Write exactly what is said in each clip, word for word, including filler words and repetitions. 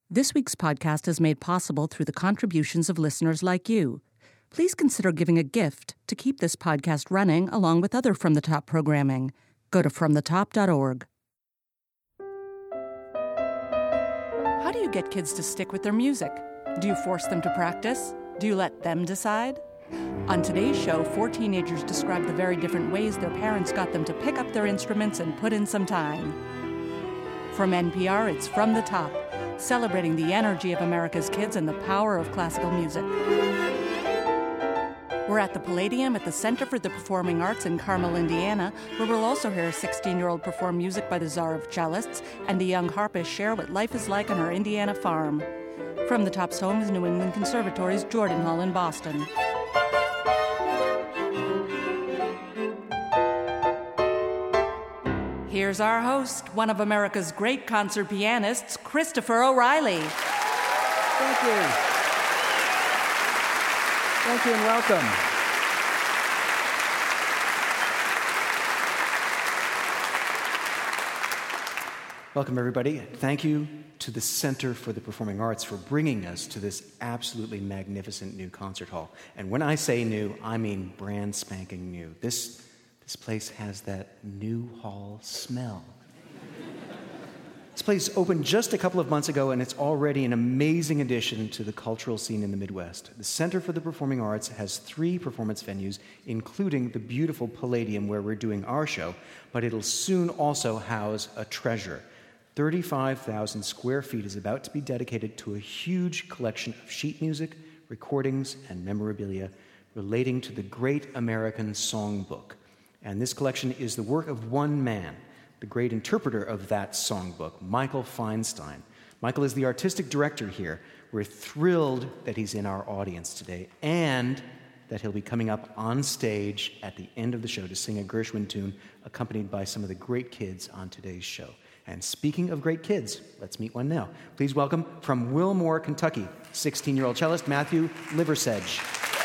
This week's podcast is made possible through the contributions of listeners like you. Please consider giving a gift to keep this podcast running along with other From the Top programming. Go to from the top dot org. How do you get kids to stick with their music? Do you force them to practice? Do you let them decide? On today's show, four teenagers describe the very different ways their parents got them to pick up their instruments and put in some time. From N P R, it's From the Top, celebrating the energy of America's kids and the power of classical music. We're at the Palladium at the Center for the Performing Arts in Carmel, Indiana, where we'll also hear a sixteen-year-old perform music by the Czar of Cellists and a young harpist share what life is like on her Indiana farm. From the Top's home is New England Conservatory's Jordan Hall in Boston. Here's our host, one of America's great concert pianists, Christopher O'Reilly. Thank you. Thank you and welcome. Welcome, everybody. Thank you to the Center for the Performing Arts for bringing us to this absolutely magnificent new concert hall. And when I say new, I mean brand spanking new. This This place has that new hall smell. This place opened just a couple of months ago, and it's already an amazing addition to the cultural scene in the Midwest. The Center for the Performing Arts has three performance venues, including the beautiful Palladium where we're doing our show, but it'll soon also house a treasure. thirty-five thousand square feet is about to be dedicated to a huge collection of sheet music, recordings, and memorabilia relating to the great American songbook. And this collection is the work of one man, the great interpreter of that songbook, Michael Feinstein. Michael is the artistic director here. We're thrilled that he's in our audience today and that he'll be coming up on stage at the end of the show to sing a Gershwin tune accompanied by some of the great kids on today's show. And speaking of great kids, let's meet one now. Please welcome from Wilmore, Kentucky, sixteen-year-old cellist Matthew Liversedge.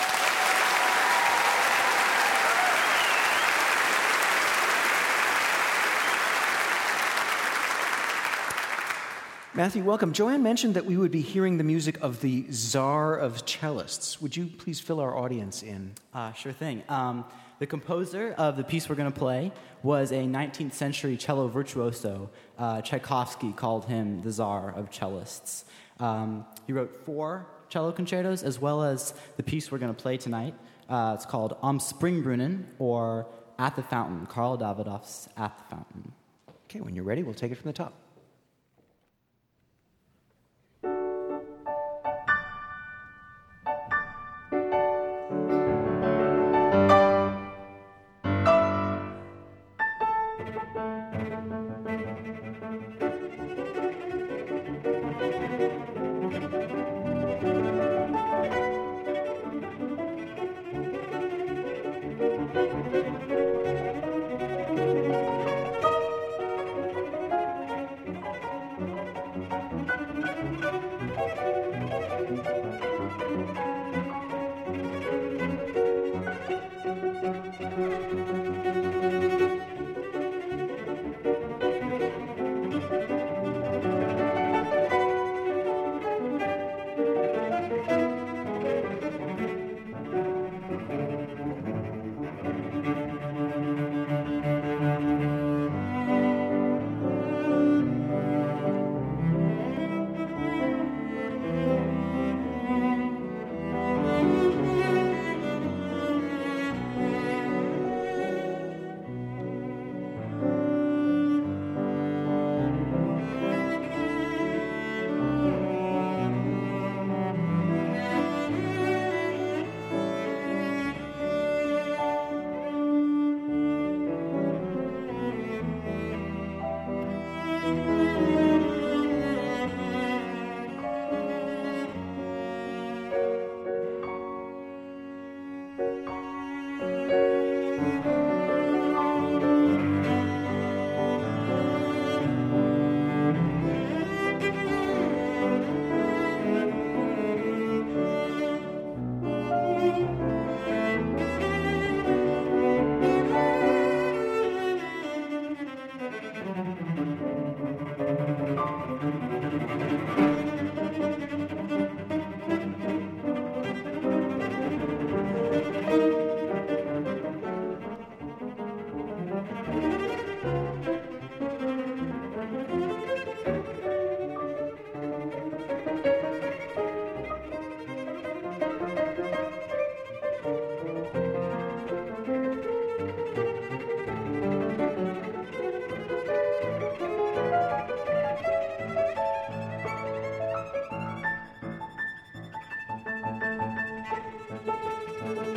Matthew, welcome. Joanne mentioned that we would be hearing the music of the Czar of Cellists. Would you please fill our audience in? Uh, sure thing. Um, the composer of the piece we're going to play was a nineteenth century cello virtuoso. Uh, Tchaikovsky called him the Czar of Cellists. Um, he wrote four cello concertos as well as the piece we're going to play tonight. Uh, it's called Am Springbrunnen, or At the Fountain, Karl Davidoff's At the Fountain. Okay, when you're ready, we'll take it from the top.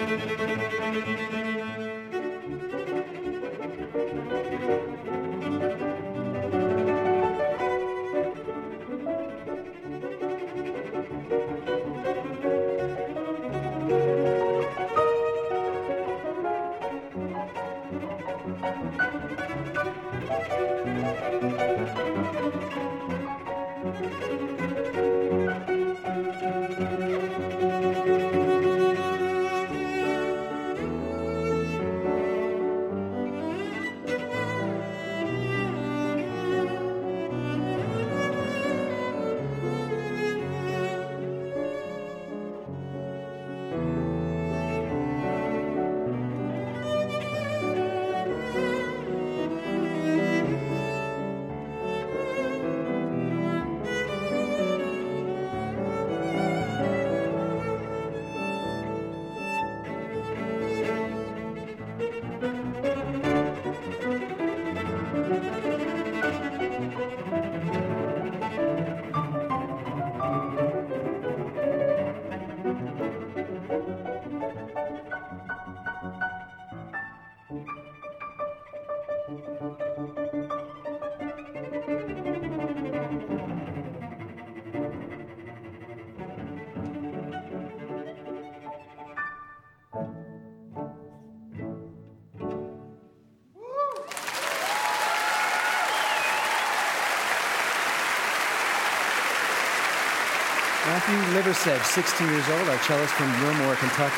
Matthew Liversedge, sixteen years old, our cellist from Wilmore, Kentucky.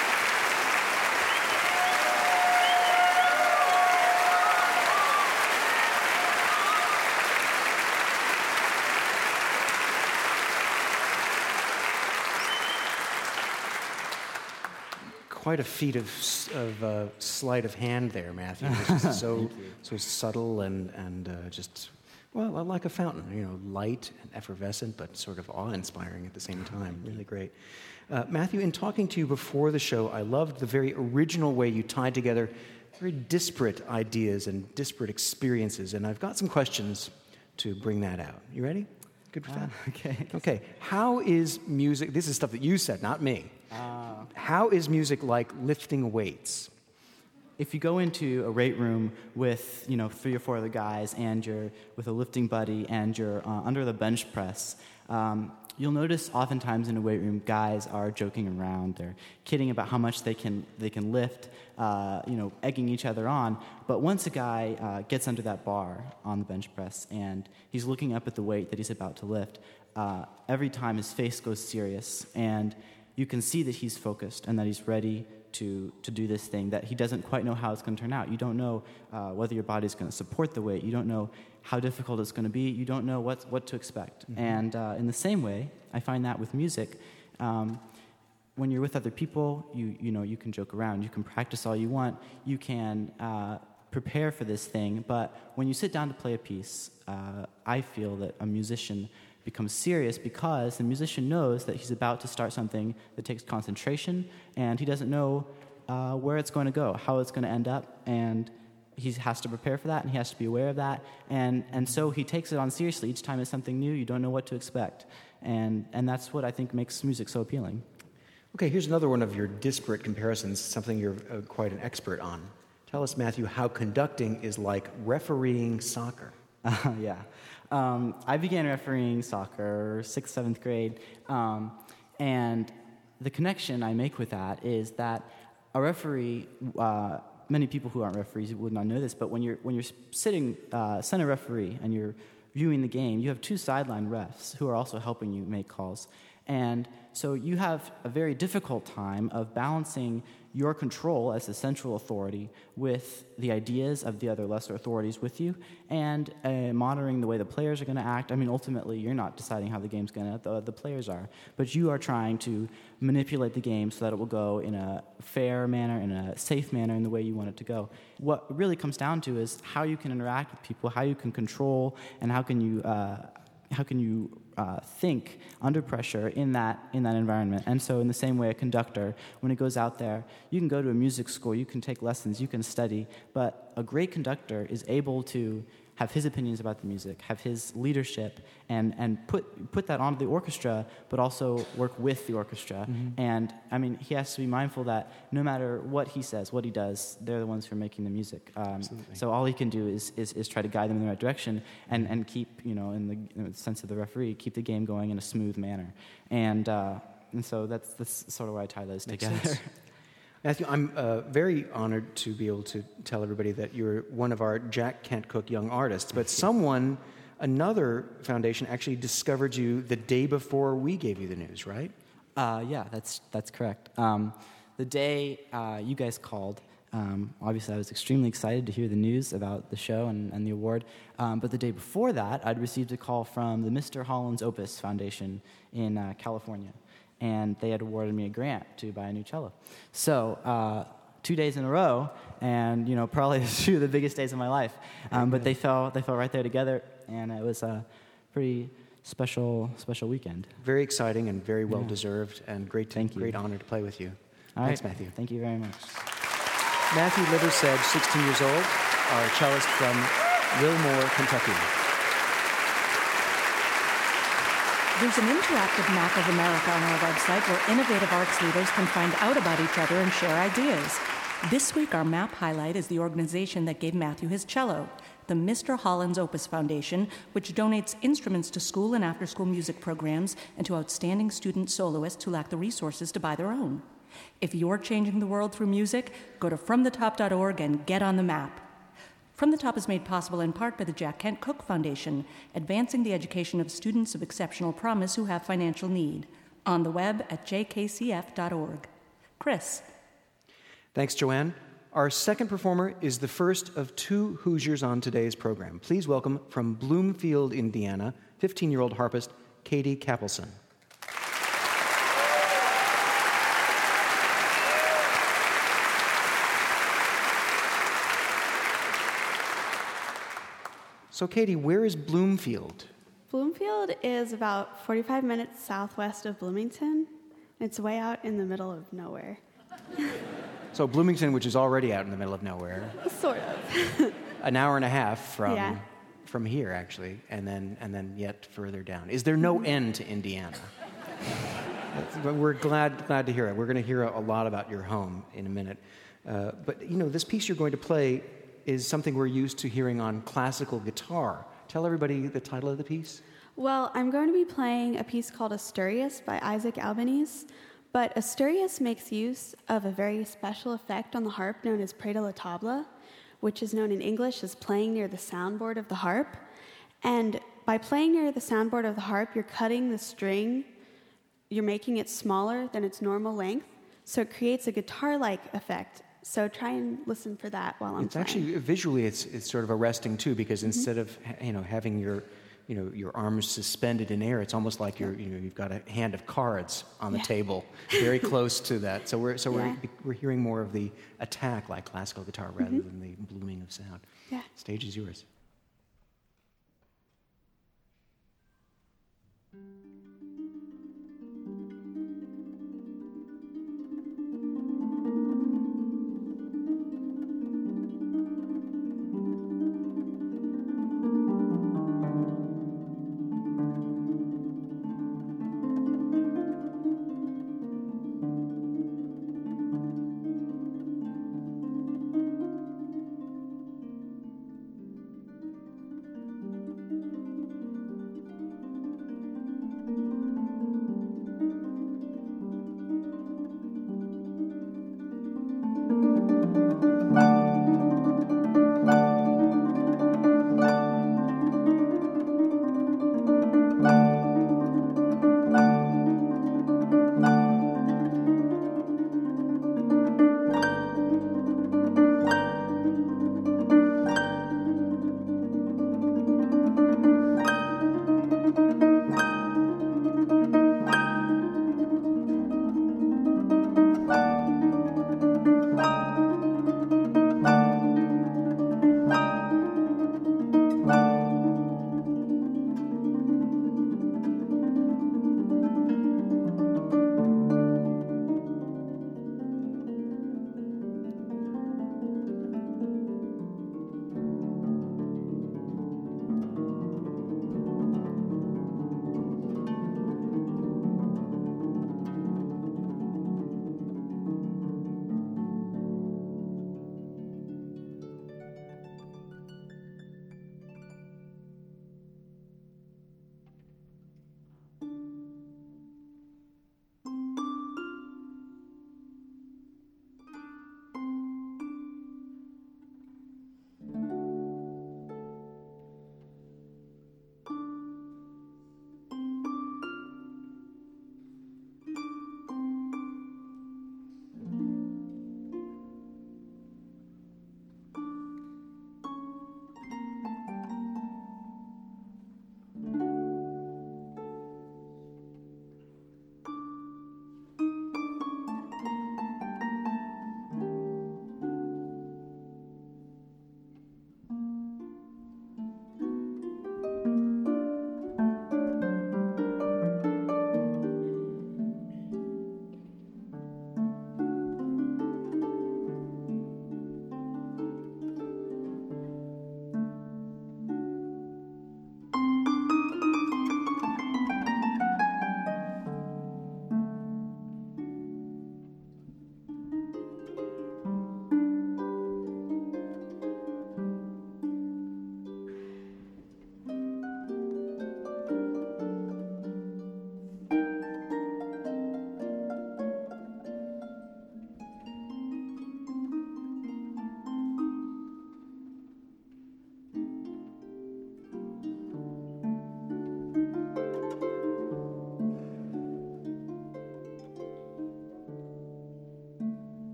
Quite a feat of, of uh, sleight of hand there, Matthew. It's just so so subtle and and uh, just well, like a fountain. You know, light and effervescent, but sort of awe-inspiring at the same time. Really great, uh, Matthew. In talking to you before the show, I loved the very original way you tied together very disparate ideas and disparate experiences, and I've got some questions to bring that out. You ready? Good for that? Uh, okay. Okay. How is music? This is stuff that you said, not me. Uh, How is music like lifting weights? If you go into a weight room with, you know, three or four other guys, and you're with a lifting buddy, and you're uh, under the bench press, um, you'll notice oftentimes in a weight room, guys are joking around. They're kidding about how much they can they can lift, uh, you know, egging each other on. But once a guy uh, gets under that bar on the bench press and he's looking up at the weight that he's about to lift, uh, every time his face goes serious, and you can see that he's focused and that he's ready to, to do this thing, that he doesn't quite know how it's going to turn out. You don't know uh, whether your body's going to support the weight. You don't know how difficult it's going to be. You don't know what, what to expect. Mm-hmm. And uh, in the same way, I find that with music. Um, when you're with other people, you, you know, you can joke around. You can practice all you want. You can uh, prepare for this thing. But when you sit down to play a piece, uh, I feel that a musician becomes serious because the musician knows that he's about to start something that takes concentration, and he doesn't know uh, where it's going to go, how it's going to end up, and he has to prepare for that, and he has to be aware of that, and and so he takes it on seriously. Each time it's something new, you don't know what to expect, and and that's what I think makes music so appealing. Okay, here's another one of your disparate comparisons, something you're uh, quite an expert on. Tell us, Matthew, how conducting is like refereeing soccer. Uh, yeah. Um, I began refereeing soccer sixth, seventh grade, um, and the connection I make with that is that a referee, uh, many people who aren't referees would not know this, but when you're when you're sitting uh, center referee and you're viewing the game, you have two sideline refs who are also helping you make calls. And so you have a very difficult time of balancing your control as the central authority with the ideas of the other lesser authorities with you, and uh, monitoring the way the players are going to act. I mean, ultimately, you're not deciding how the game's going to, the, the players are, but you are trying to manipulate the game so that it will go in a fair manner, in a safe manner, in the way you want it to go. What it really comes down to is how you can interact with people, how you can control, and how can you uh, how can you uh, think under pressure in that in that environment. And so in the same way, a conductor, when it goes out there, you can go to a music school, you can take lessons, you can study, but a great conductor is able to have his opinions about the music, have his leadership, and, and put, put that onto the orchestra, but also work with the orchestra. Mm-hmm. And, I mean, he has to be mindful that no matter what he says, what he does, they're the ones who are making the music. Um, so all he can do is, is, is try to guide them in the right direction and, and keep, you know, in the, in the sense of the referee, keep the game going in a smooth manner. And, uh, and so that's, that's sort of where I tie those Makes together. Sense. Matthew, I'm uh, very honored to be able to tell everybody that you're one of our Jack Kent Cooke Young Artists, but someone, another foundation, actually discovered you the day before we gave you the news, right? Uh, yeah, that's that's correct. Um, the day uh, you guys called, um, obviously I was extremely excited to hear the news about the show and, and the award, um, but the day before that, I'd received a call from the Mister Holland's Opus Foundation in uh, California. And they had awarded me a grant to buy a new cello. So uh, two days in a row, and you know, probably two of the biggest days of my life. Um, but they fell, they fell right there together, and it was a pretty special, special weekend. Very exciting and very well deserved, and great, to, Thank you. great honor to play with you. All Thanks, right. Matthew. Thank you very much. Matthew Liversedge, sixteen years old, our cellist from Wilmore, Kentucky. There's an interactive map of America on our website where innovative arts leaders can find out about each other and share ideas. This week, our map highlight is the organization that gave Matthew his cello, the Mister Holland's Opus Foundation, which donates instruments to school and after-school music programs and to outstanding student soloists who lack the resources to buy their own. If you're changing the world through music, go to from the top dot org and get on the map. From the Top is made possible in part by the Jack Kent Cooke Foundation, advancing the education of students of exceptional promise who have financial need. On the web at j k c f dot org. Chris. Thanks, Joanne. Our second performer is the first of two Hoosiers on today's program. Please welcome from Bloomfield, Indiana, fifteen-year-old harpist Katie Capelson. So, Katie, where is Bloomfield? Bloomfield is about forty-five minutes southwest of Bloomington. It's way out in the middle of nowhere. So Bloomington, which is already out in the middle of nowhere. Sort of. An hour and a half from Yeah. from here, actually, and then and then yet further down. Is there no end to Indiana? That's- We're glad glad to hear it. We're going to hear a lot about your home in a minute. Uh, but, you know, this piece you're going to play is something we're used to hearing on classical guitar. Tell everybody the title of the piece. Well, I'm going to be playing a piece called Asturias by Isaac Albanese, but Asturias makes use of a very special effect on the harp known as près de la table, which is known in English as playing near the soundboard of the harp. And by playing near the soundboard of the harp, you're cutting the string, you're making it smaller than its normal length, so it creates a guitar-like effect. So try and listen for that while I'm It's playing. actually visually, it's it's sort of arresting too, because Mm-hmm. instead of ha- you know having your you know your arms suspended in air, it's almost like you're you know you've got a hand of cards on the Yeah. table, very close to that. So we're so Yeah. we're we're hearing more of the attack like classical guitar rather Mm-hmm. than the blooming of sound. Yeah. Stage is yours.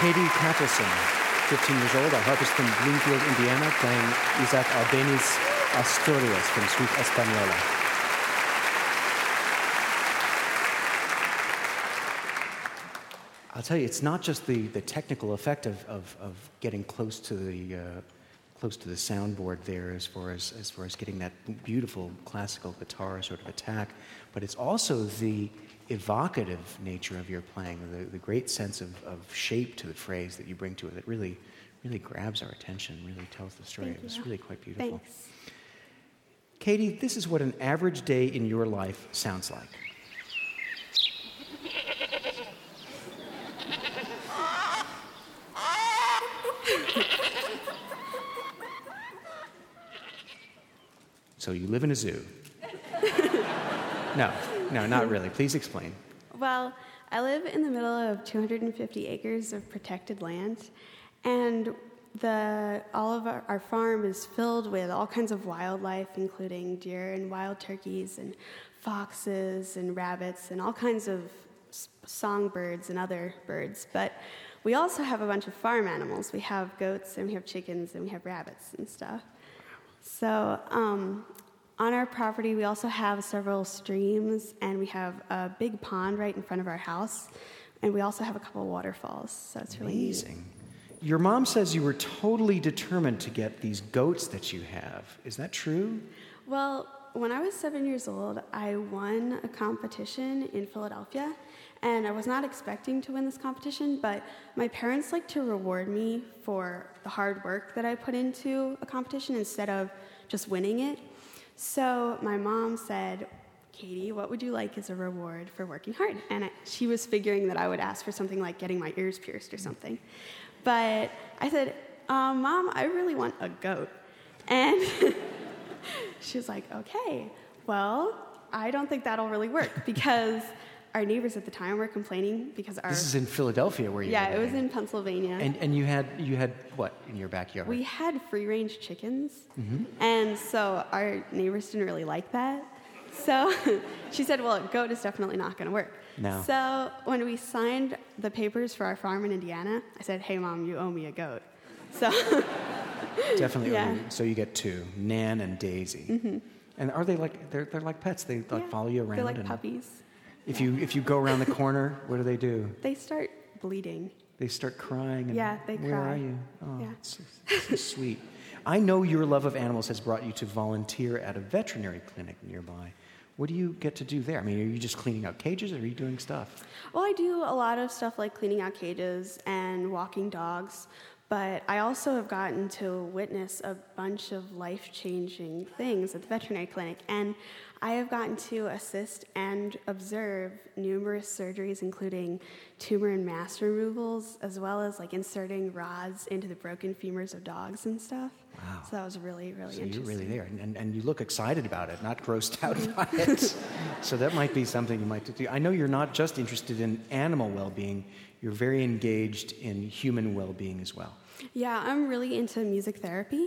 Katie Kappelson, fifteen years old, a harpist from Bloomfield, Indiana, playing Isaac Albeni's Asturias from Suite Española. I'll tell you, it's not just the, the technical effect of, of, of getting close to the uh, close to the soundboard there, as far as as far as getting that beautiful classical guitar sort of attack, but it's also the evocative nature of your playing, the, the great sense of, of shape to the phrase that you bring to it that really really grabs our attention, really tells the story. Thank It was you. really quite beautiful. Thanks. Katie, this is what an average day in your life sounds like. So you live in a zoo. No, no, not really. Please explain. Well, I live in the middle of two hundred fifty acres of protected land, and the all of our, our farm is filled with all kinds of wildlife, including deer and wild turkeys and foxes and rabbits and all kinds of s- songbirds and other birds. But we also have a bunch of farm animals. We have goats and we have chickens and we have rabbits and stuff. So um, on our property, we also have several streams, and we have a big pond right in front of our house, and we also have a couple of waterfalls, so it's really neat. Amazing. Your mom says you were totally determined to get these goats that you have. Is that true? Well, when I was seven years old, I won a competition in Philadelphia, and I was not expecting to win this competition, but my parents like to reward me for the hard work that I put into a competition instead of just winning it. So my mom said, Katie, what would you like as a reward for working hard? And I, she was figuring that I would ask for something like getting my ears pierced or something. But I said, um, Mom, I really want a goat. And she was like, okay, well, I don't think that'll really work because our neighbors at the time were complaining because our... This is in Philadelphia where you Yeah, were it was living. in Pennsylvania. And, and you had you had what in your backyard? We had free-range chickens, Mm-hmm. and so our neighbors didn't really like that. So she said, well, a goat is definitely not going to work. No. So when we signed the papers for our farm in Indiana, I said, hey, Mom, you owe me a goat. So Definitely. Yeah. owe you- So you get two, Nan and Daisy. Mm-hmm. And are they like they're they're like pets? They like yeah, follow you around. They're like and puppies. If you if you go around the corner, what do they do? They start bleeding. They start crying. And, Yeah, they Where cry. are you? Oh, Yeah. it's so, so sweet. I know your love of animals has brought you to volunteer at a veterinary clinic nearby. What do you get to do there? I mean, are you just cleaning out cages, or are you doing stuff? Well, I do a lot of stuff like cleaning out cages and walking dogs, but I also have gotten to witness a bunch of life-changing things at the veterinary clinic, and I have gotten to assist and observe numerous surgeries, including tumor and mass removals, as well as like inserting rods into the broken femurs of dogs and stuff. Wow. So that was really, really So interesting. you're really there, and, and, and you look excited about it, not grossed out by it. So that might be something you might do. I know you're not just interested in animal well-being, you're very engaged in human well-being as well. Yeah, I'm really into music therapy,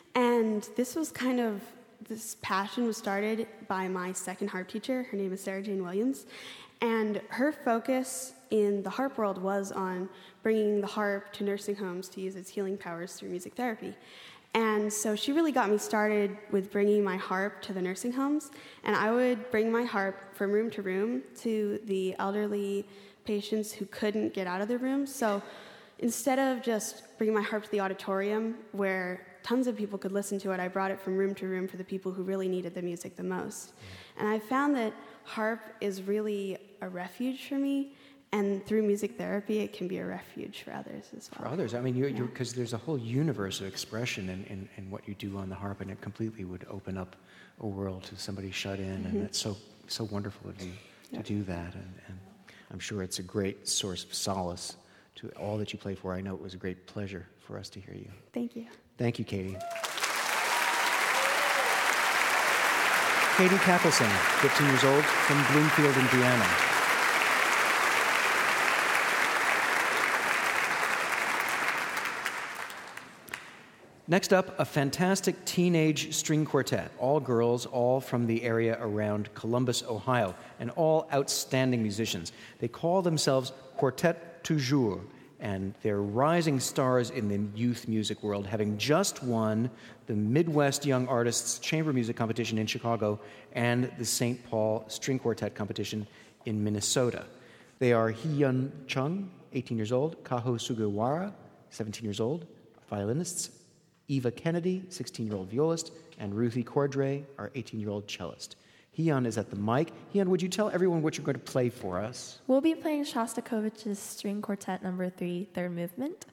and this was kind of, this passion was started by my second harp teacher. Her name is Sarah Jane Williams, and her focus in the harp world was on bringing the harp to nursing homes to use its healing powers through music therapy. And so she really got me started with bringing my harp to the nursing homes, and I would bring my harp from room to room to the elderly patients who couldn't get out of their rooms. So instead of just bringing my harp to the auditorium where tons of people could listen to it, I brought it from room to room for the people who really needed the music the most. And I found that harp is really a refuge for me, and through music therapy, it can be a refuge for others as well. For others, I mean, you're because there's a whole universe of expression in, in, in what you do on the harp, and it completely would open up a world to somebody shut in, Mm-hmm. and it's so so wonderful of you to Yep. do that, and, and I'm sure it's a great source of solace to all that you play for. I know it was a great pleasure for us to hear you. Thank you. Thank you, Katie. Katie Kappelson, fifteen years old, from Bloomfield, Indiana. Next up, a fantastic teenage string quartet, all girls, all from the area around Columbus, Ohio, and all outstanding musicians. They call themselves Quartet Toujours, and they're rising stars in the youth music world, having just won the Midwest Young Artists Chamber Music Competition in Chicago and the Saint Paul String Quartet Competition in Minnesota. They are Hee-Yeon Chung, eighteen years old, Kaho Sugawara, seventeen years old, violinists, Eva Kennedy, sixteen-year-old violist, and Ruthie Cordray, our eighteen-year-old cellist. Hee-Yeon is at the mic. Hee-Yeon, would you tell everyone what you're going to play for us? We'll be playing Shostakovich's String Quartet Number Three, Third Movement.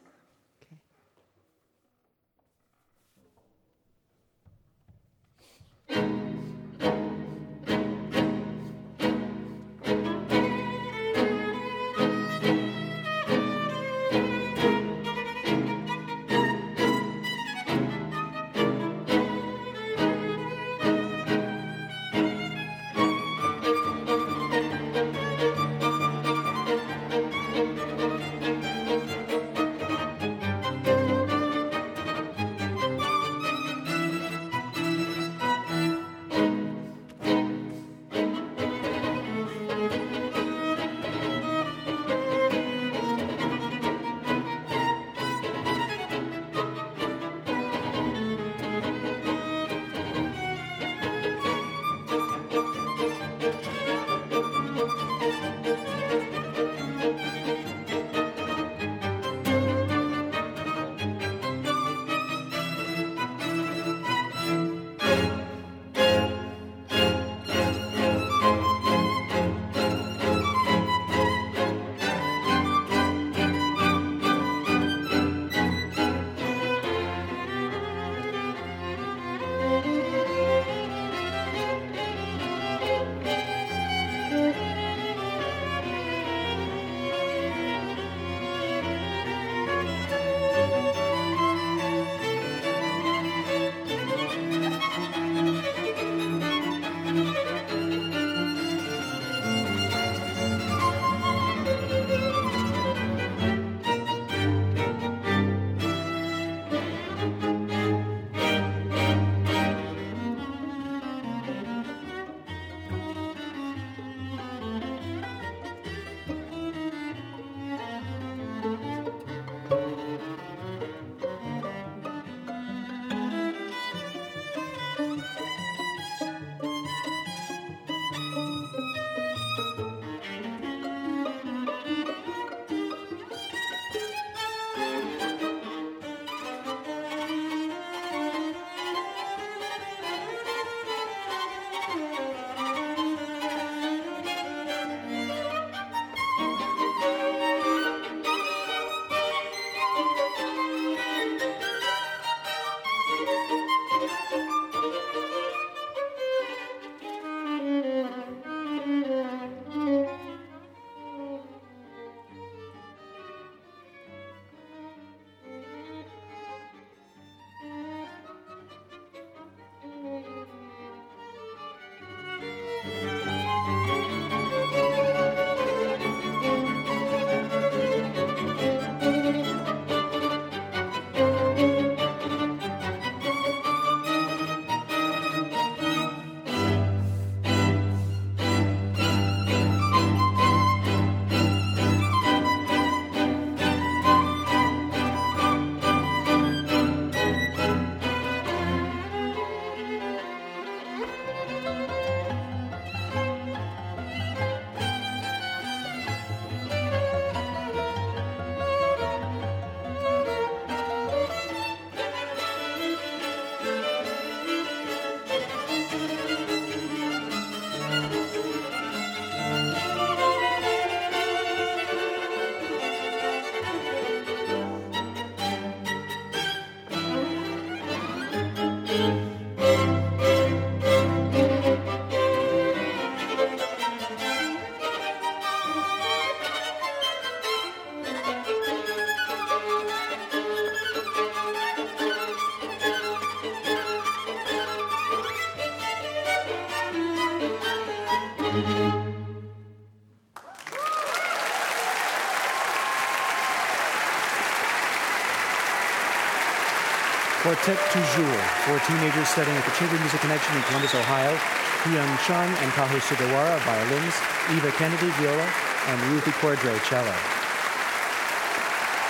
Quartet Toujours, four teenagers studying at the Chamber Music Connection in Columbus, Ohio. Hee-Yeon Chung and Kaho Sugawara, violins, Eva Kennedy, viola, and Ruthie Cordray, cello.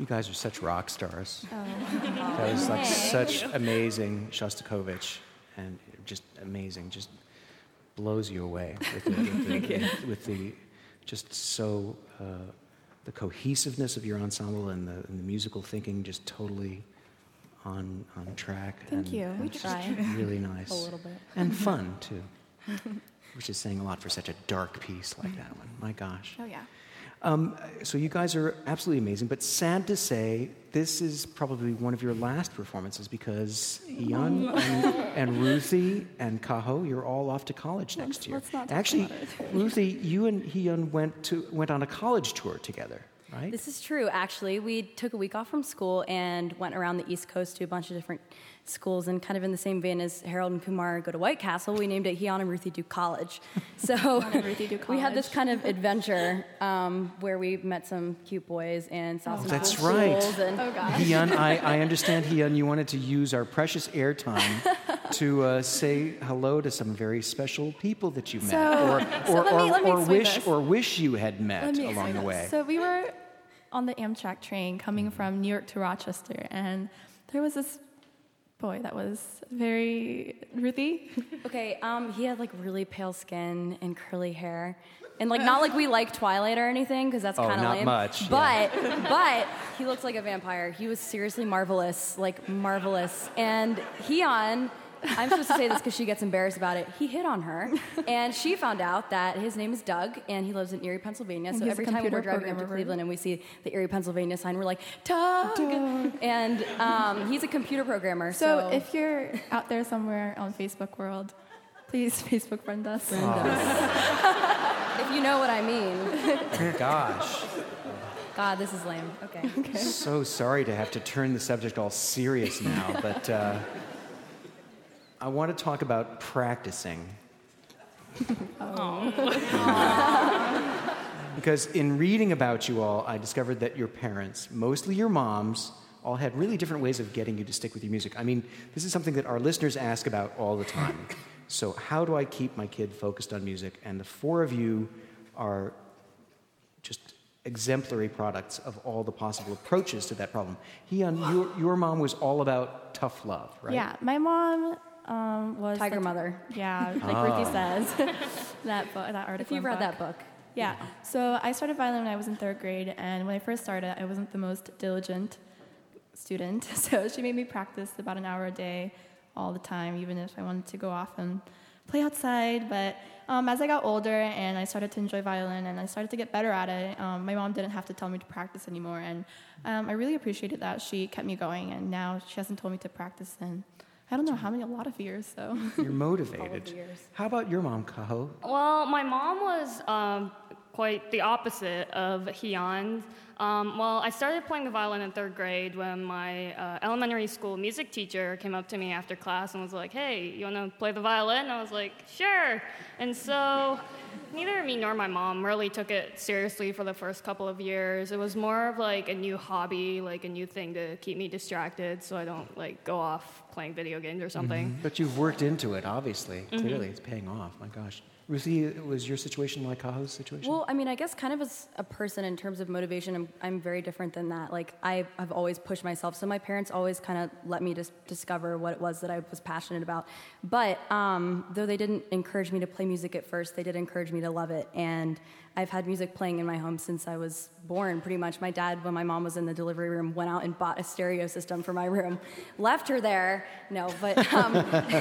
guys are such rock stars. Oh. That was like such amazing Shostakovich, and just amazing, just blows you away with the, with the, with, with the just so uh, the cohesiveness of your ensemble and the, and the musical thinking just totally on on track. Thank and, you. and We just try. Really nice. A little bit. And fun too, which is saying a lot for such a dark piece like that one. My gosh. Oh, yeah. Um, so you guys are absolutely amazing, but sad to say, this is probably one of your last performances because Hyun and, and Ruthie and Kaho, you're all off to college next year. let's not talk Actually, about it. Ruthie, you and Hyun went to went on a college tour together, right? This is true, actually. We took a week off from school and went around the East Coast to a bunch of different schools, and kind of in the same vein as Harold and Kumar go to White Castle, we named it Hyun and Ruthie Do College. So and Ruthie Do we had this College. kind of adventure um, where we met some cute boys and saw Oh, some that's cool right. schools. And Oh, gosh. Hyun, I, I understand, Hyun, you wanted to use our precious airtime to uh, say hello to some very special people that you met, So- or, so or, let me- or, let me or explain wish this. or wish you had met Let me along explain the this. way. So we were on the Amtrak train coming from New York to Rochester, and there was this boy that was very Ruthie. okay, um, he had like really pale skin and curly hair. And like not like we like Twilight or anything, because that's Oh, kind of not lame. much, But but he looked like a vampire. He was seriously marvelous, like marvelous. And Hyun, I'm supposed to say this because she gets embarrassed about it. He hit on her, and she found out that his name is Doug, and he lives in Erie, Pennsylvania. And So he's a every time we're computer driving up to programmer. Cleveland and we see the Erie, Pennsylvania sign, we're like, Doug. And um, he's a computer programmer. So, So, if you're out there somewhere on Facebook world, please Facebook friend us. if you know what I mean. Gosh. God, this is lame. Okay. So sorry to have to turn the subject all serious now, but uh, I want to talk about practicing. Because in reading about you all, I discovered that your parents, mostly your moms, all had really different ways of getting you to stick with your music. I mean, this is something that our listeners ask about all the time. So how do I keep my kid focused on music? And the four of you are just exemplary products of all the possible approaches to that problem. Hyun, your, your mom was all about tough love, right? Yeah, my mom um, was Tiger the- Mother. Yeah, like Ah. Ruthie says, that book, that article. If you've and read that book. Yeah. So I started violin when I was in third grade, and when I first started, I wasn't the most diligent student. So she made me practice about an hour a day, all the time, even if I wanted to go off and play outside. But um, as I got older and I started to enjoy violin and I started to get better at it, um, my mom didn't have to tell me to practice anymore, and um, I really appreciated that. She kept me going, and now she hasn't told me to practice in I don't know how many, a lot of years. So You're motivated. the years. How about your mom, Kaho? Well, my mom was um, quite the opposite of Hyun. Um, well, I started playing the violin in third grade when my uh, elementary school music teacher came up to me after class and was like, "Hey, you want to play the violin?" And I was like, "Sure." And so neither me nor my mom really took it seriously for the first couple of years. It was more of like a new hobby, like a new thing to keep me distracted so I don't like go off playing video games or something. But you've worked into it, obviously. Clearly, it's paying off. My gosh. Ruthie, was your situation like Kaho's situation? Well, I mean, I guess kind of as a person in terms of motivation, I'm, I'm very different than that. Like, I have always pushed myself. So my parents always kind of let me just discover what it was that I was passionate about. But um, though they didn't encourage me to play music at first, they did encourage me to love it. And I've had music playing in my home since I was born, pretty much. My dad, when my mom was in the delivery room, went out and bought a stereo system for my room. Left her there. No, but um,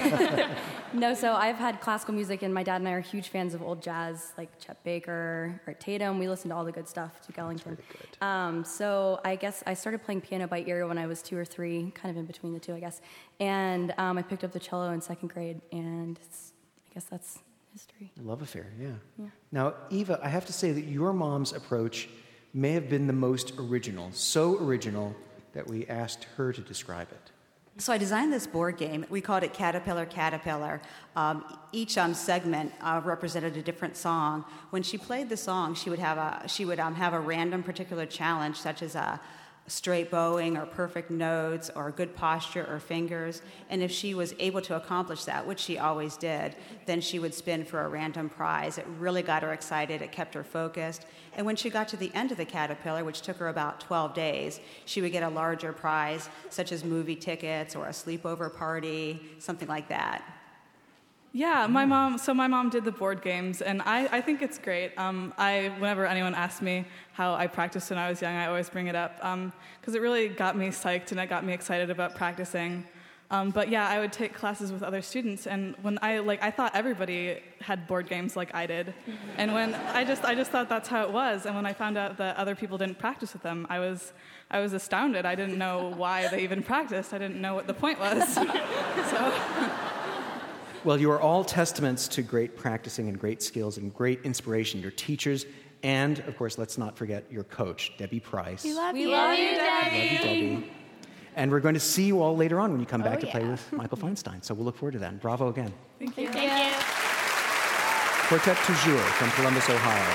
no, so I've had classical music, and my dad and I are huge fans of old jazz, like Chet Baker, Art Tatum. We listen to all the good stuff, Duke Ellington. Um, so I guess I started playing piano by ear when I was two or three, kind of in between the two, I guess. And um, I picked up the cello in second grade, and it's, I guess that's history. Love affair, yeah. yeah. Now, Eva, I have to say that your mom's approach may have been the most original, so original that we asked her to describe it. So I designed this board game. We called it Caterpillar, Caterpillar. Um, each um, segment uh, represented a different song. When she played the song, she would have a she would um, have a random particular challenge, such as a straight bowing or perfect notes or good posture or fingers. And if she was able to accomplish that, which she always did, then she would spin for a random prize. It really got her excited. It kept her focused. And when she got to the end of the caterpillar, which took her about twelve days, she would get a larger prize, such as movie tickets or a sleepover party, something like that. Yeah, my mom, so my mom did the board games, and I, I think it's great. Um, I, whenever anyone asks me how I practiced when I was young, I always bring it up, because um, it really got me psyched and it got me excited about practicing. Um, but yeah, I would take classes with other students, and when I, like, I thought everybody had board games like I did. And when, I just, I just thought that's how it was, and when I found out that other people didn't practice with them, I was, I was astounded. I didn't know why they even practiced. I didn't know what the point was. So... Well, you are all testaments to great practicing and great skills and great inspiration. Your teachers and, of course, let's not forget your coach, Debbie Price. We love We you. love you, Love you, Debbie. And we're going to see you all later on when you come back Oh, to play yeah. with Michael Feinstein. So we'll look forward to that. And bravo again. Thank you. Thank you. Quartet Toujours from Columbus, Ohio.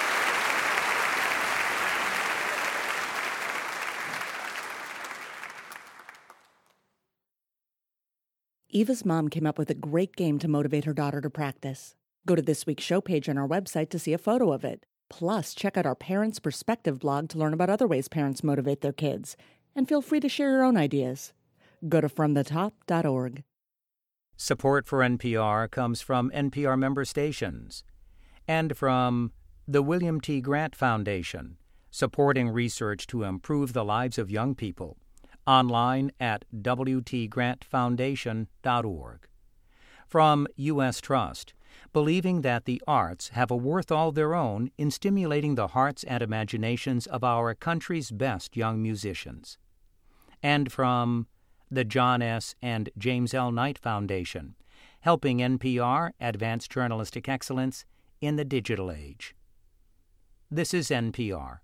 Eva's mom came up with a great game to motivate her daughter to practice. Go to this week's show page on our website to see a photo of it. Plus, check out our Parents' Perspective blog to learn about other ways parents motivate their kids. And feel free to share your own ideas. Go to from the top dot org. Support for N P R comes from N P R member stations and from the William T. Grant Foundation, supporting research to improve the lives of young people. Online at w t grant foundation dot org. From U S Trust, believing that the arts have a worth all their own in stimulating the hearts and imaginations of our country's best young musicians. And from the John S. and James L. Knight Foundation, helping N P R advance journalistic excellence in the digital age. This is N P R.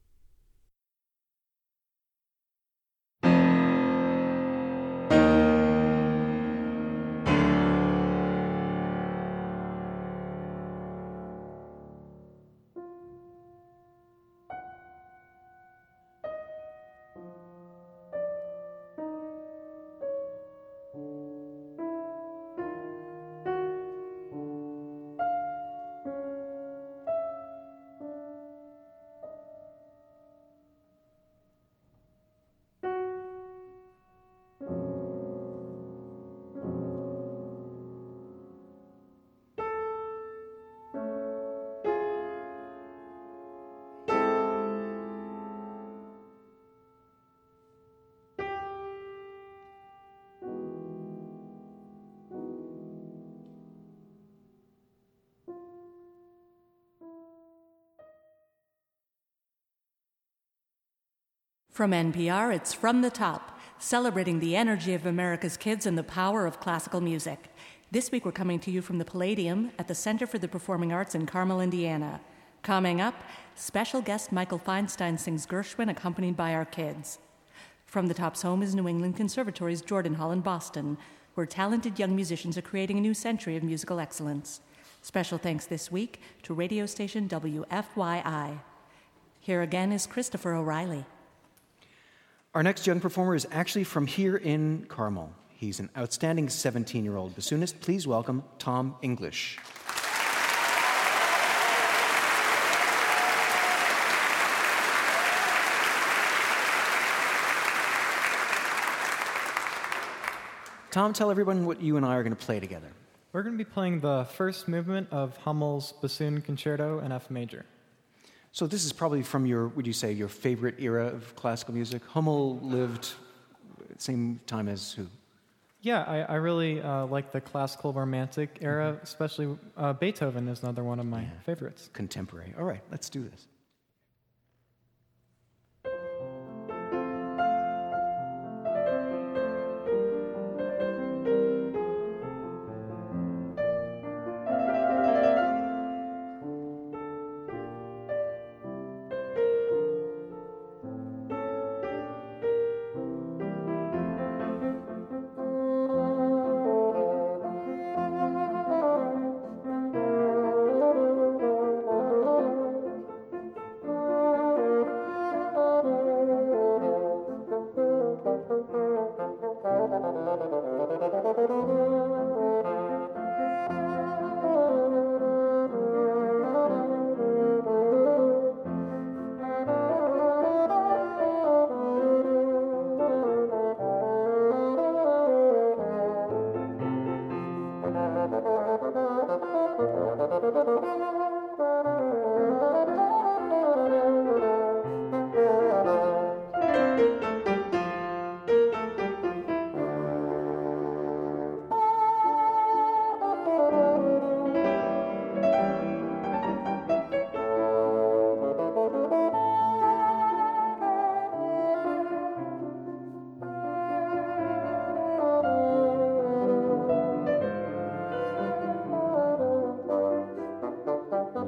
From N P R, it's From the Top, celebrating the energy of America's kids and the power of classical music. This week we're coming to you from the Palladium at the Center for the Performing Arts in Carmel, Indiana. Coming up, special guest Michael Feinstein sings Gershwin accompanied by our kids. From the Top's home is New England Conservatory's Jordan Hall in Boston, where talented young musicians are creating a new century of musical excellence. Special thanks this week to radio station W F Y I. Here again is Christopher O'Reilly. Our next young performer is actually from here in Carmel. He's an outstanding seventeen-year-old bassoonist. Please welcome Tom English. Tom, tell everyone what you and I are going to play together. We're going to be playing the first movement of Hummel's Bassoon Concerto in F major. So this is probably from your, would you say, your favorite era of classical music? Hummel lived at the same time as who? Yeah, I, I really uh, like the classical romantic era, mm-hmm. especially uh, Beethoven is another one of my yeah. favorites. Contemporary. All right, let's do this.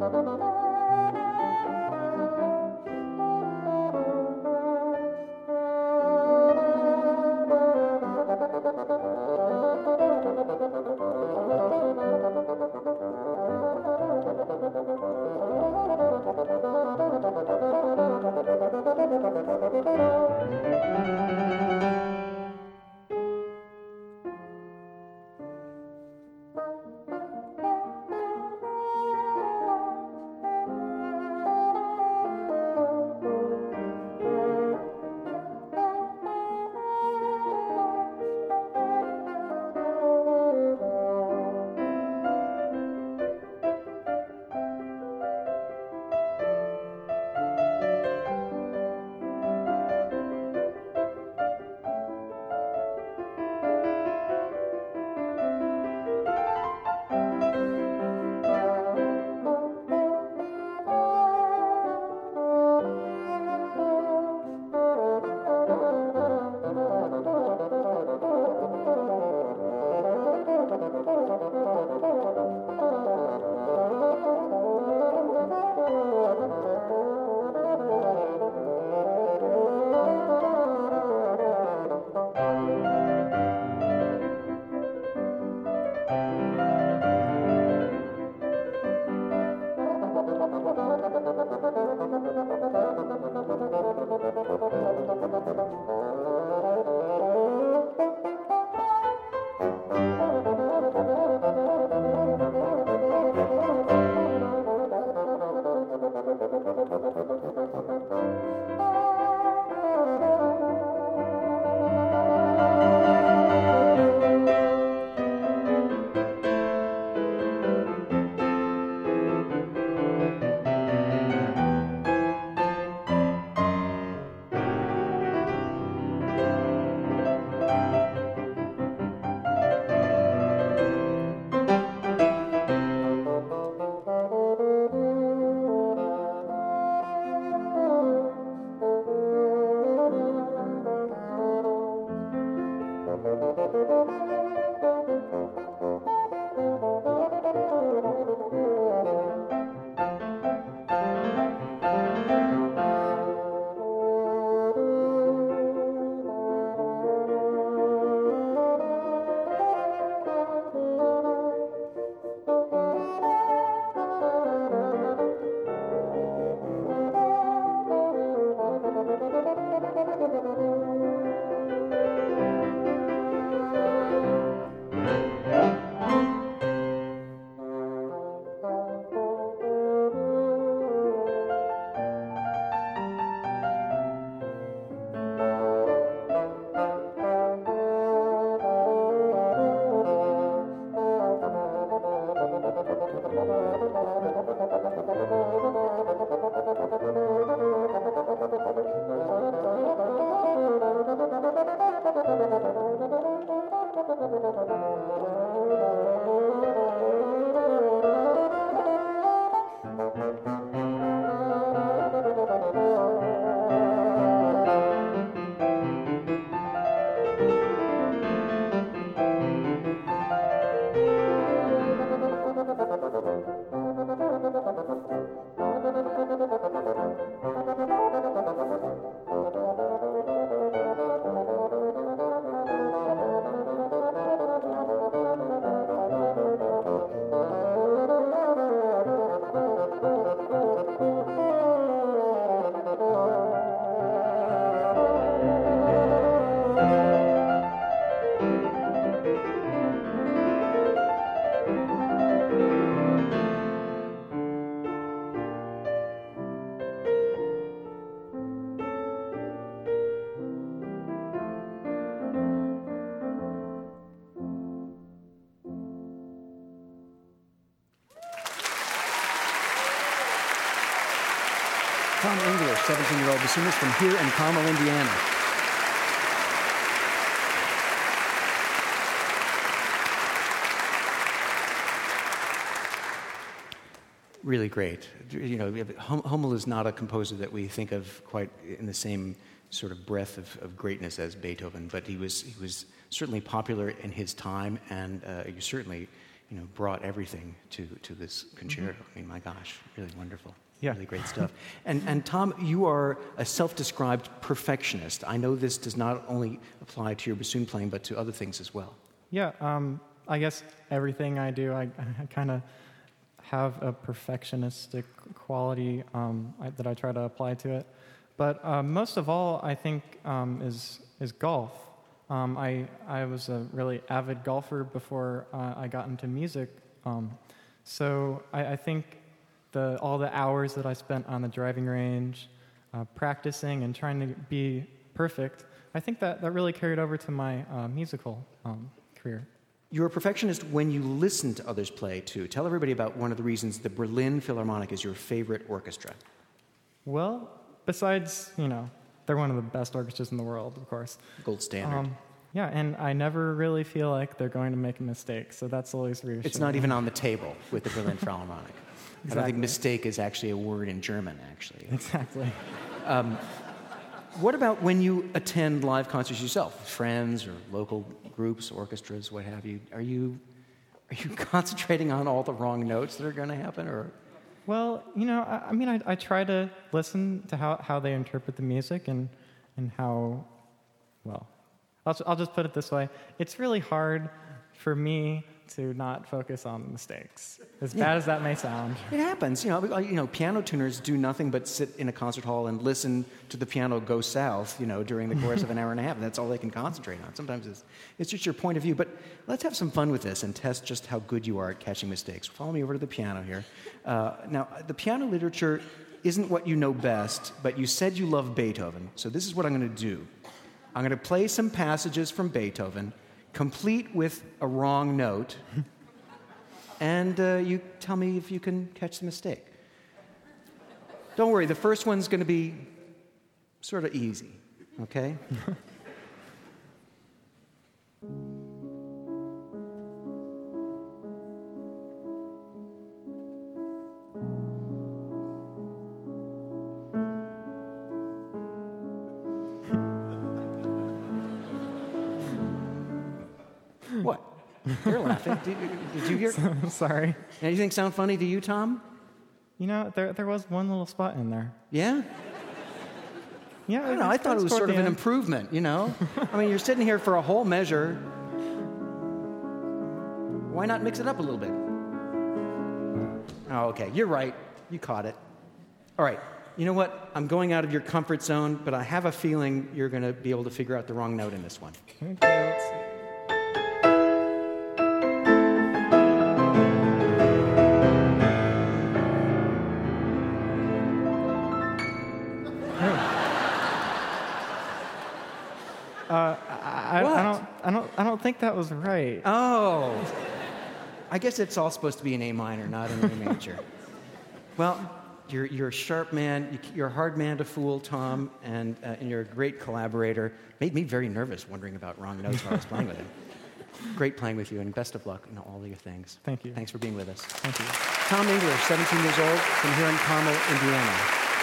Tom English, seventeen-year-old bassoonist from here in Carmel, Indiana. Really great. You know, Hummel is not a composer that we think of quite in the same sort of breadth of, of greatness as Beethoven, but he was he was certainly popular in his time, and uh, you certainly you know, brought everything to, to this concerto. I mean, my gosh, really wonderful. Yeah. Really great stuff. And, and Tom, you are a self-described perfectionist. I know this does not only apply to your bassoon playing, but to other things as well. Yeah, um, I guess everything I do, I, I kind of have a perfectionistic quality um, I, that I try to apply to it. But uh, most of all, I think, um, is is golf. Um, I I was a really avid golfer before uh, I got into music. Um, so I, I think the all the hours that I spent on the driving range, uh, practicing and trying to be perfect, I think that, that really carried over to my uh, musical um, career. You're a perfectionist when you listen to others play, too. Tell everybody about one of the reasons the Berlin Philharmonic is your favorite orchestra. Well, besides, you know, they're one of the best orchestras in the world, of course. Gold standard. Um, yeah, and I never really feel like they're going to make a mistake, so that's always reassuring. It's not even on the table with the Berlin Philharmonic. Exactly. I don't think mistake is actually a word in German, actually. Exactly. Um, what about when you attend live concerts yourself, friends or local groups, orchestras, what have you? Are you are you concentrating on all the wrong notes that are going to happen, or? Well, you know, I, I mean, I, I try to listen to how, how they interpret the music and and how, well, I'll I'll just put it this way: it's really hard for me to not focus on mistakes, as Yeah. bad as that may sound. It happens, you know. You know, piano tuners do nothing but sit in a concert hall and listen to the piano go south, you know, during the course of an hour and a half. That's all they can concentrate on. Sometimes it's it's just your point of view. But let's have some fun with this and test just how good you are at catching mistakes. Follow me over to the piano here. Uh, now, the piano literature isn't what you know best, but you said you love Beethoven, so this is what I'm going to do. I'm going to play some passages from Beethoven, complete with a wrong note, and uh, you tell me if you can catch the mistake. Don't worry, the first one's going to be sort of easy, okay? What? You're laughing. Did, did you hear? I'm sorry. Anything sound funny to you, Tom? You know, there there was one little spot in there. Yeah? Yeah, I don't know. I thought it was sort of an improvement, you know? I mean, you're sitting here for a whole measure. Why not mix it up a little bit? Oh, okay. You're right. You caught it. All right. You know what? I'm going out of your comfort zone, but I have a feeling you're going to be able to figure out the wrong note in this one. Okay, let's see. Uh, I, I, I don't, I don't, I don't think that was right. Oh, I guess it's all supposed to be an A minor, not an A major. Well, you're you're a sharp man. You're a hard man to fool, Tom, and uh, and you're a great collaborator. Made me very nervous, wondering about wrong notes while I was playing with him. Great playing with you, and best of luck in all your things. Thank you. Thanks for being with us. Thank you. Tom English, seventeen years old, from here in Carmel, Indiana.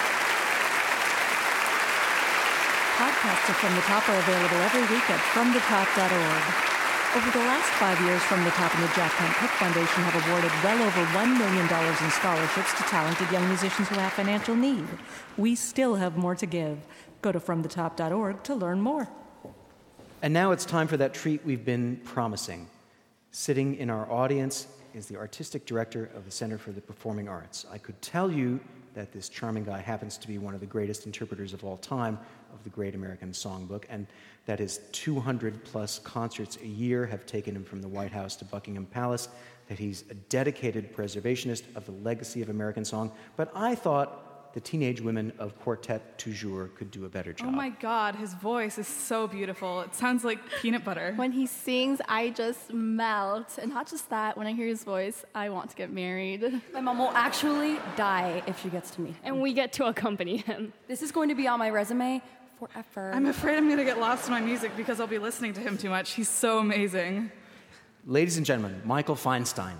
Podcasts of From the Top are available every week at from the top dot org. Over the last five years, From the Top and the Jack Kent Cooke Foundation have awarded well over one million dollars in scholarships to talented young musicians who have financial need. We still have more to give. Go to from the top dot org to learn more. And now it's time for that treat we've been promising. Sitting in our audience is the artistic director of the Center for the Performing Arts. I could tell you that this charming guy happens to be one of the greatest interpreters of all time of the Great American Songbook, and that his two hundred plus concerts a year have taken him from the White House to Buckingham Palace, that he's a dedicated preservationist of the legacy of American song. But I thought the teenage women of Quartet Toujours could do a better job. Oh my God, his voice is so beautiful. It sounds like peanut butter. When he sings, I just melt. And not just that, when I hear his voice, I want to get married. My mom will actually die if she gets to meet him. And we get to accompany him. This is going to be on my resume forever. I'm afraid I'm going to get lost in my music because I'll be listening to him too much. He's so amazing. Ladies and gentlemen, Michael Feinstein.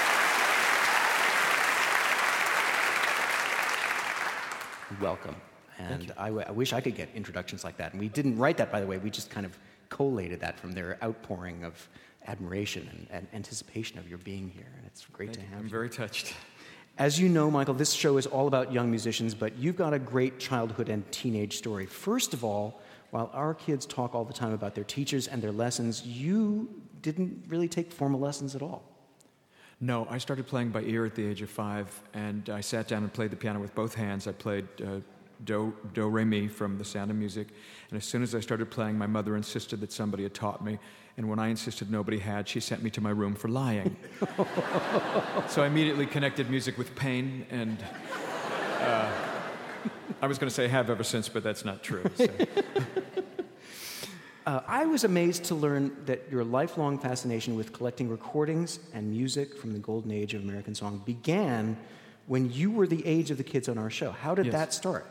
Welcome. And I, w- I wish I could get introductions like that. And we didn't write that, by the way. We just kind of collated that from their outpouring of admiration and, and anticipation of your being here. And it's great Thank to you. have I'm you. very touched. As you know, Michael, this show is all about young musicians, but you've got a great childhood and teenage story. First of all, while our kids talk all the time about their teachers and their lessons, you didn't really take formal lessons at all. No, I started playing by ear at the age of five, and I sat down and played the piano with both hands. I played uh, do, do, re, mi from The Sound of Music, and as soon as I started playing, my mother insisted that somebody had taught me, and when I insisted nobody had, she sent me to my room for lying. So I immediately connected music with pain, and uh, I was going to say have ever since, but that's not true. So. Uh, I was amazed to learn that your lifelong fascination with collecting recordings and music from the golden age of American song began when you were the age of the kids on our show. How did Yes. that start?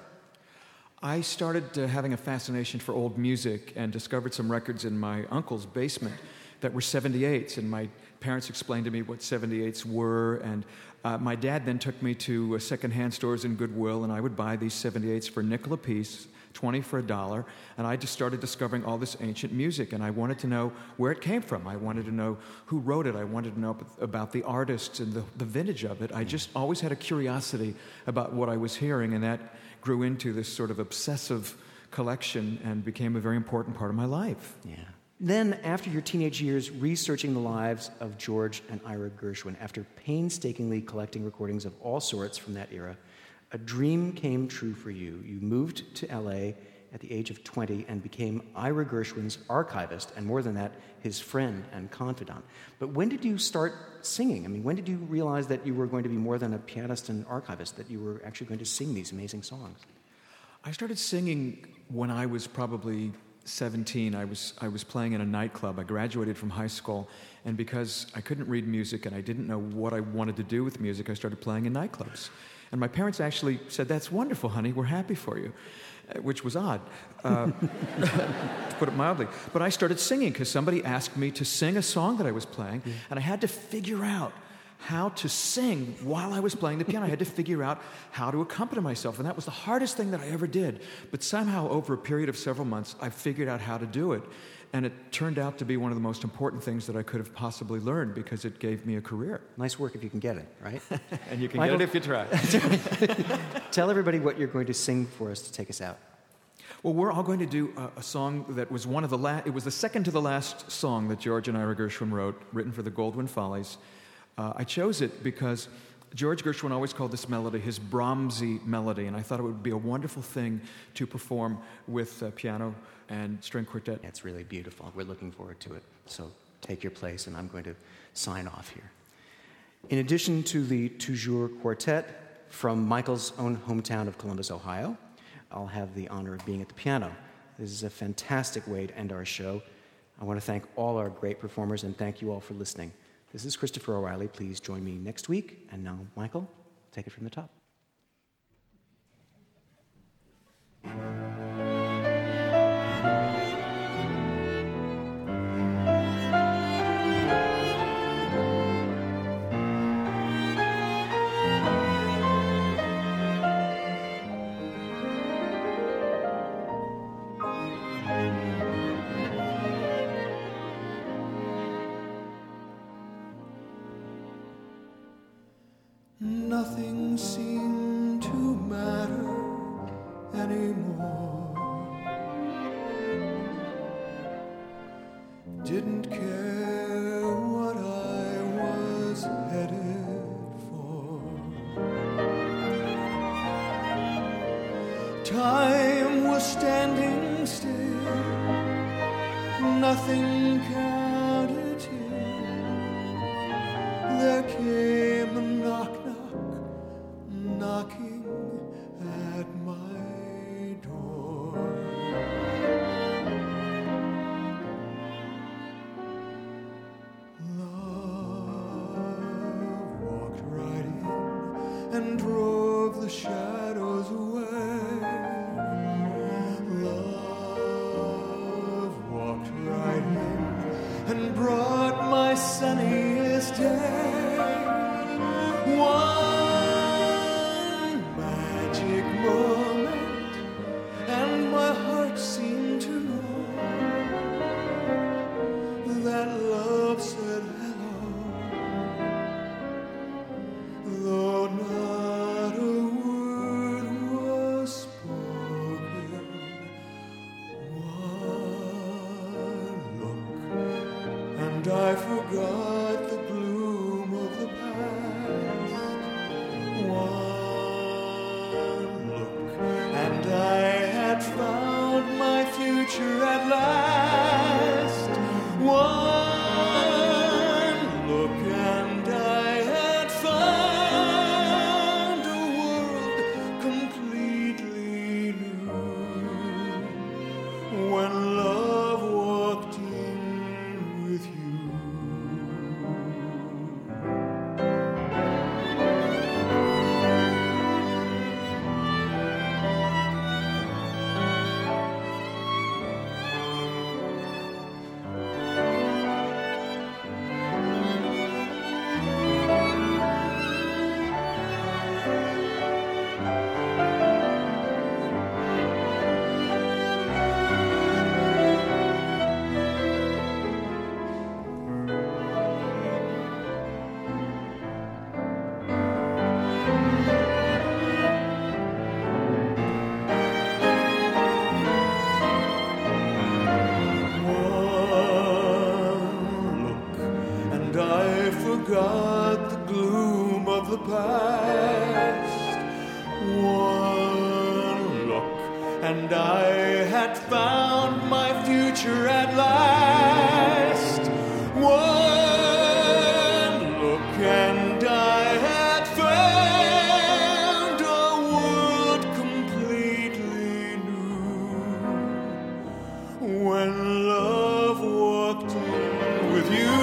I started uh, having a fascination for old music and discovered some records in my uncle's basement that were seventy-eights, and my parents explained to me what seventy-eights were, and uh, my dad then took me to uh, secondhand stores in Goodwill, and I would buy these seventy-eights for a nickel a piece, twenty for a dollar, and I just started discovering all this ancient music, and I wanted to know where it came from. I wanted to know who wrote it. I wanted to know about the artists and the, the vintage of it. I just always had a curiosity about what I was hearing, and that grew into this sort of obsessive collection and became a very important part of my life. Yeah. Then, after your teenage years researching the lives of George and Ira Gershwin, after painstakingly collecting recordings of all sorts from that era, a dream came true for you. You moved to L A at the age of twenty and became Ira Gershwin's archivist, and more than that, his friend and confidant. But when did you start singing? I mean, when did you realize that you were going to be more than a pianist and archivist, that you were actually going to sing these amazing songs? I started singing when I was probably seventeen. I was I was playing in a nightclub. I graduated from high school, and because I couldn't read music and I didn't know what I wanted to do with music, I started playing in nightclubs. And my parents actually said, "That's wonderful, honey. We're happy for you," which was odd, uh, to put it mildly. But I started singing because somebody asked me to sing a song that I was playing, yeah. and I had to figure out how to sing while I was playing the piano. I had to figure out how to accompany myself, and that was the hardest thing that I ever did. But somehow, over a period of several months, I figured out how to do it, and it turned out to be one of the most important things that I could have possibly learned because it gave me a career. Nice work if you can get it, right? And you can Michael, get it if you try. Tell everybody what you're going to sing for us to take us out. Well, we're all going to do a, a song that was one of the last, it was the second to the last song that George and Ira Gershwin wrote, written for the Goldwyn Follies. Uh, I chose it because George Gershwin always called this melody his Brahmsy melody, and I thought it would be a wonderful thing to perform with uh, piano and string quartet. It's really beautiful. We're looking forward to it. So take your place, and I'm going to sign off here. In addition to the Toujours Quartet from Michael's own hometown of Columbus, Ohio, I'll have the honor of being at the piano. This is a fantastic way to end our show. I want to thank all our great performers, and thank you all for listening. This is Christopher O'Reilly. Please join me next week. And now, Michael, take it from the top. Nothing seemed to matter anymore. Didn't care what I was headed for. Time was standing still. Nothing counted here. There came a knock. Knocking at my door. Love walked right in and drove the shadows away. Love walked right in and brought my sunniest day. forgot the gloom of the past. One look, and I had found my future at last. One look, and I had found a world completely new. When love walked in with you. Forgot the gloom of the past. One look, and I had found my future at last. One look, and I had found a world completely new. When love walked in with you.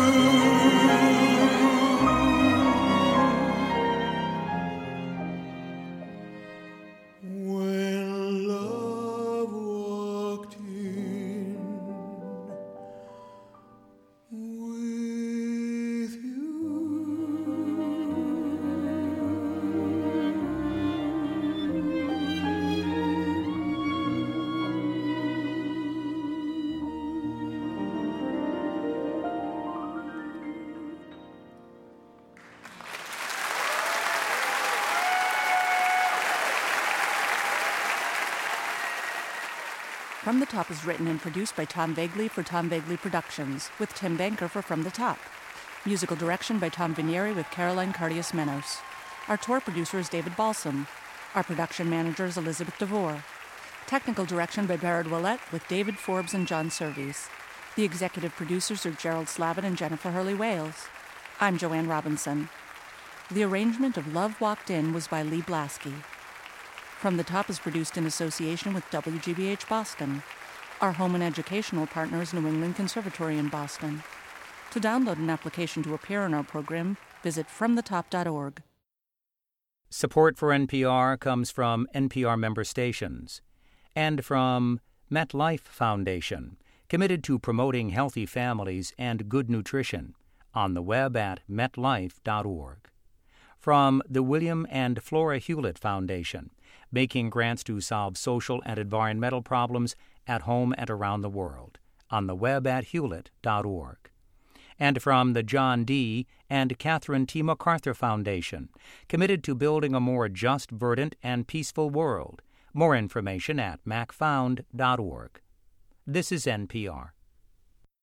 From the Top is written and produced by Tom Vagley for Tom Vagley Productions, with Tim Banker for From the Top. Musical direction by Tom Vinieri with Caroline Cardias-Menos. Our tour producer is David Balsam. Our production manager is Elizabeth DeVore. Technical direction by Barrett Willett with David Forbes and John Surtees. The executive producers are Gerald Slavin and Jennifer Hurley-Wales. I'm Joanne Robinson. The arrangement of Love Walked In was by Lee Blasky. From the Top is produced in association with W G B H Boston. Our home and educational partner is New England Conservatory in Boston. To download an application to appear in our program, visit from the top dot org. Support for N P R comes from N P R member stations and from MetLife Foundation, committed to promoting healthy families and good nutrition, on the web at met life dot org. From the William and Flora Hewlett Foundation, making grants to solve social and environmental problems at home and around the world, on the web at hewlett dot org. And from the John D. and Catherine T. MacArthur Foundation, committed to building a more just, verdant, and peaceful world. More information at mac found dot org. This is N P R.